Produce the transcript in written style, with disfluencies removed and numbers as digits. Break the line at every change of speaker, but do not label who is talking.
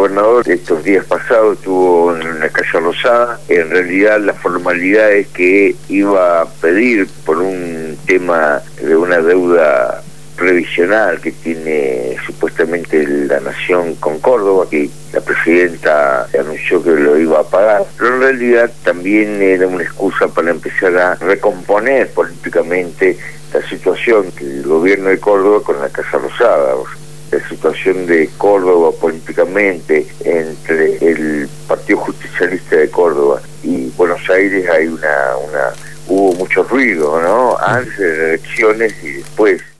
gobernador estos días pasados estuvo en la calle Rosada. En realidad la formalidad es que iba a pedir por un tema de una deuda previsional que tiene supuestamente la Nación con Córdoba, que la presidenta anunció que lo iba a pagar, pero en realidad también era una excusa para empezar a recomponer políticamente la situación del gobierno de Córdoba con la Casa Rosada. La situación de Córdoba políticamente entre el Partido Justicialista de Córdoba y Buenos Aires hubo mucho ruido, ¿no? Antes de las elecciones y después.